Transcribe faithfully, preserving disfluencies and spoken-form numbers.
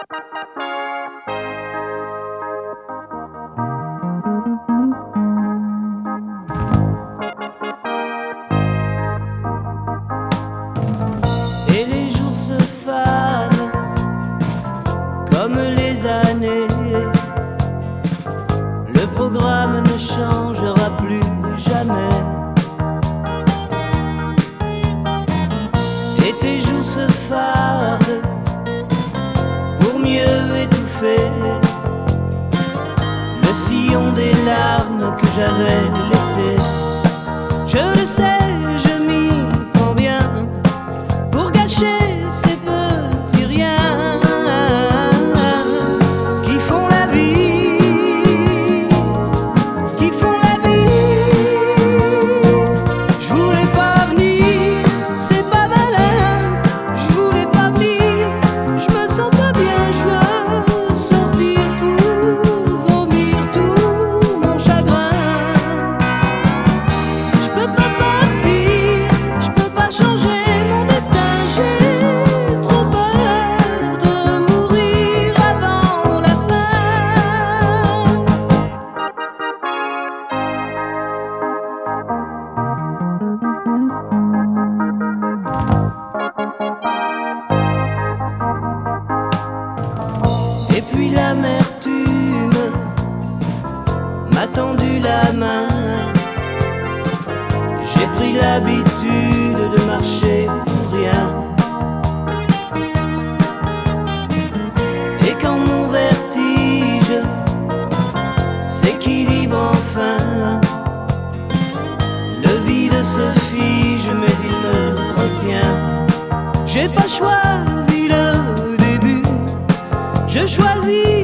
Et les jours se fanent comme les années. Le programme ne changera plus jamais. Et tes joues se fardent pour mieux étouffer le sillon des larmes que j'avais laissées. Je le sais, je m'y prends bien pour gâcher ces petits riens qui font la vie, qui font la vie. Je voulais pas venir, c'est pas malin. Je voulais pas venir, je me sens pas bien. Je veux sortir pour vomir tout mon chagrin. Je peux pas partir, je peux pas changer mon destin. J'ai trop peur de mourir avant la fin. Et puis l'amertume m'a tendu la main. J'ai pris l'habitude de marcher pour rien. Et quand mon vertige s'équilibre enfin, le vide se fige mais il me retient. J'ai pas choisi le début, je choisis